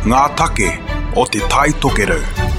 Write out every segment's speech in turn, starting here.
Ngā take o te tai tokerau.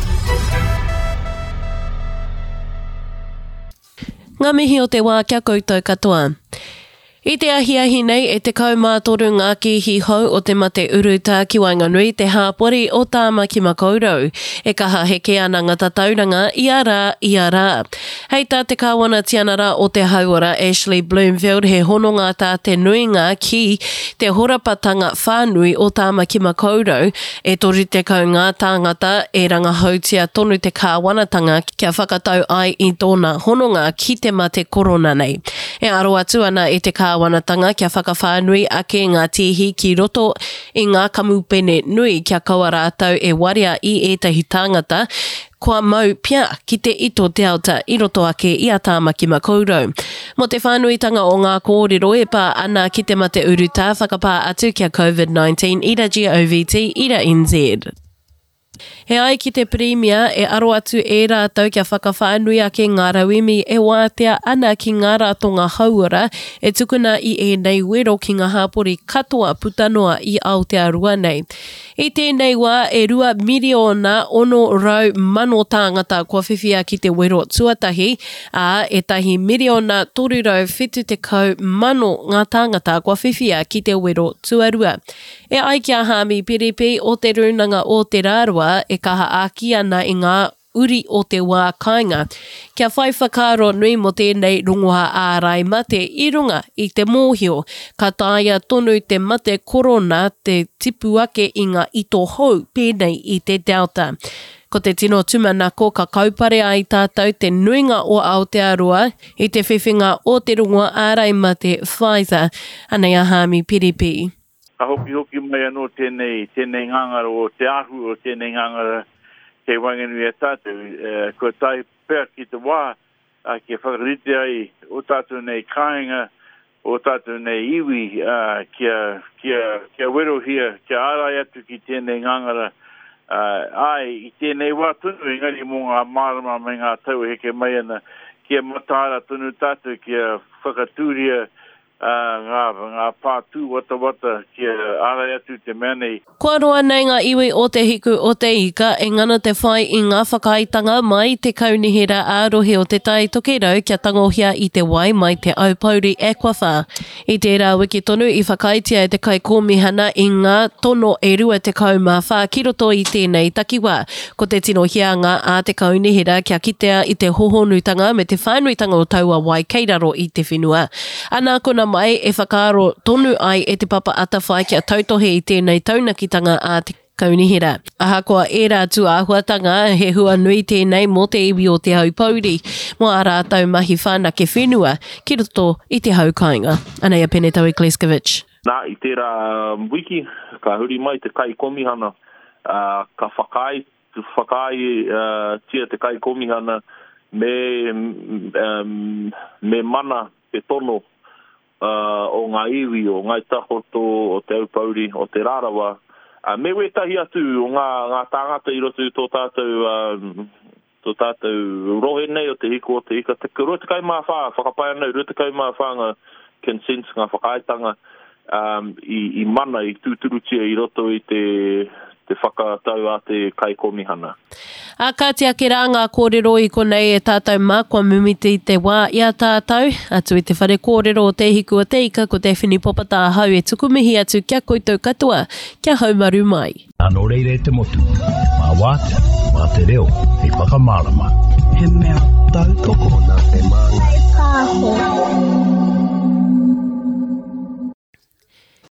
Ngā mihi o te wā kia koutou katoa. I te ahiahi nei e te kaumātoru ngā kihi hou o te mate uruta ki Wainganui te hāpori o Tāmaki Makaurau. E kaha heke ana ngata tauranga i a rā. Hei tā te kāwana tianara o te hauora Ashley Bloomfield he hono ngā tā te nuinga ki te horapatanga whānui o Tāmaki Makaurau e tori te kau ngā tāngata e rangahautia tonu te kāwanatanga kia whakatau ai i tōna hononga ki te mate korona nei. E aro atu ana e te kāwanatanga kia whakawhānui ake ngā tihi ki roto i ngā kamupene nui kia kaua rātau e waria i ētahi tāngata kua mau pia ki te ito Delta i roto ake i a Tāmaki Makaurau. Mo te whānuitanga o ngā kōrero e pā ana ki te mate uruta whakapā atu kia COVID-19 ira GOVT ira NZ. He ai ki te Premier e aro atu e rātau kia whakawhānui ake ngā rauimi e wātea ana ki ngā rātonga hauora e tukuna i e nei wero ki ngā hāpori katoa putanoa i Aotearoa nei. I tēnei wā e 2 miliona ono rau mano tāngata kua whiwhia ki te wero tuatahi a e tahi miliona 370 mano ngā tāngata kua whiwhia ki te wero tuarua. E ai kia hāmi piripi o te runanga o te rārua e kaha āki ana i ngā uri o te wā kāinga. Kia whai whakaro nui mo tēnei rongoha ārai mate i runga i te mōhio, ka tāia tonu te mate korona te tipu ake i ngā ito hou pēnei i te Delta. Ko te tino tumanako ka kaupare ai tātou te nuinga o Aotearoa i te whiwhinga o te rongoha ārai mate Pfizer, anei a hāmi piripi. Ka hoki mai anō tēnei ngangara o te ahu o tēnei ngangara te Wainganui e tātou. Ko tai pēr ki te wā ki whakarite ai o tātou nei kāinga, o tātou nei iwi kia wero hia, kia ārai atu ki tēnei ngangara. Ai, i tēnei wā tunu engari mō ngā mārama mai ngā tau heke mai ana kia matara tunu tātou kia whakatūria ngā pātū wata kia ārai atu te manei. Kua roa nei ngā iwi o te hiku o te ika e ngana te whai i ngā whakaitanga mai te kaunihera ārohe o te tai tokerau kia tangohia i te wai mai te aupauri e kua whā. I tērā wiki tonu i whakaitia e te kai kōmihana i ngā tono e rua te kaumā whā ki roto i tēnei takiwā. Ko te tino hianga a te kaunihera kia kitea i te hohonutanga me te whānuitanga o taua wai keiraro i te whenua. Ana kona mai e whakaro tonu ai e te papa atawhai kia tautohe i tēnei taunakitanga a te kaunihera. Ahakoa e rātu āhuatanga he hua nui tēnei mō te iwi o te haupauri mō a rātau mahi whānake whenua ki roto i te haukainga. Anei a Pene Tau Kleskovic. Nā, i tērā wiki, ka huri mai te kai komihana, ka whakai tia te kai komihana me mana pe tono o ngā iwi, o ngā tahoto, o te aupauri, o te rārawa. Me wetahi atu o ngā tāngata i roto tō tātou rohe nei o te hiko o te ika. Rua te kai mā whā, whakapai anau, rua te kai mā whā ngā consents, ngā whakaitanga i mana, i tūturutia i roto i te whakatau a te kai komihana. A kātia ke rā ngā kōrero i konei e tātou mā kua mumiti i te wā i a tātou, atu i te whare kōrero o te hiku o te ika ko te whini popata hau e tukumihi atu kia koutou katoa, kia haumaru mai. Anō reire te motu, mā wātea, mā te reo, he whakamārama. He